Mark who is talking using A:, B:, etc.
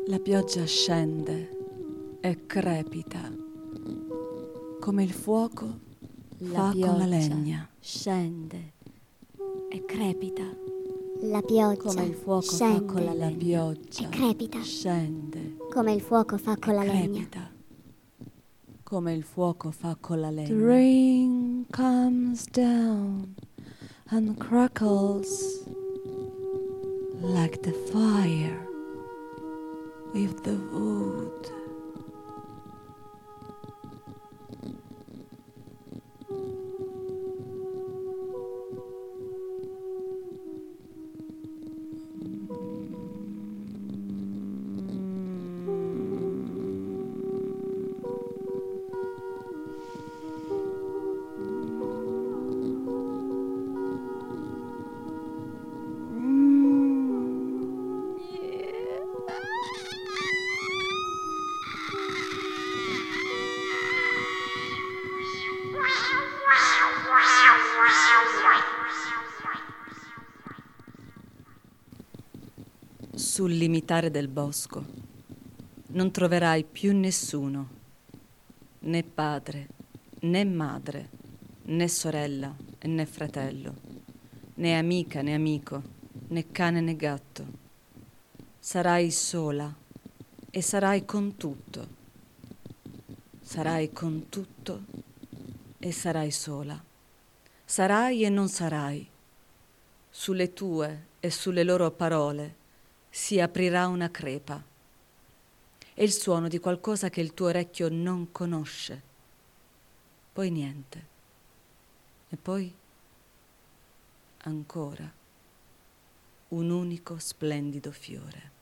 A: La pioggia scende e crepita come il fuoco fa con la legna.
B: Scende e crepita
C: La pioggia
B: come il fuoco
C: scende
B: fa con la
A: La
B: legna.
A: pioggia
C: e crepita
A: scende
C: come il fuoco fa con la legna.
A: crepita.
B: Come il fuoco fa con la
A: The
B: legna.
A: rain comes down and crackles like the fire with the wood.
B: Sul limitare del bosco non troverai più nessuno, né padre, né madre, né sorella, né fratello, né amica né amico, né cane né gatto. Sarai sola e sarai con tutto. Sarai con tutto e sarai sola. Sarai e non sarai. Sulle tue e sulle loro parole si aprirà una crepa. È il suono di qualcosa che il tuo orecchio non conosce. Poi niente. E poi ancora un unico splendido fiore.